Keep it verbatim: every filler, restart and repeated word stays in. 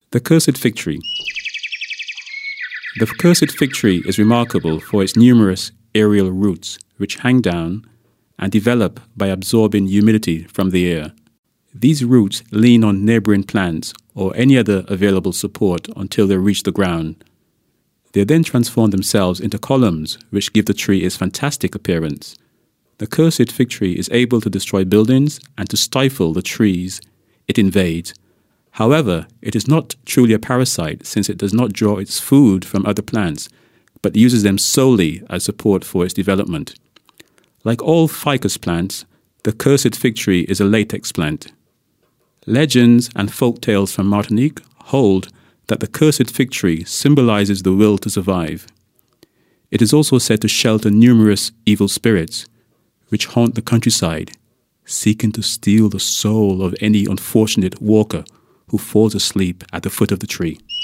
The Cursed Fig Tree. The cursed fig tree is remarkable for its numerous aerial roots, which hang down and develop by absorbing humidity from the air. These roots lean on neighboring plants or any other available support until they reach the ground. They then transform themselves into columns, which give the tree its fantastic appearance. The cursed fig tree is able to destroy buildings and to stifle the trees it invades. However, it is not truly a parasite since it does not draw its food from other plants, but uses them solely as support for its development. Like all ficus plants, the cursed fig tree is a latex plant. Legends and folk tales from Martinique hold that the cursed fig tree symbolizes the will to survive. It is also said to shelter numerous evil spirits, which haunt the countryside, seeking to steal the soul of any unfortunate walker who falls asleep at the foot of the tree.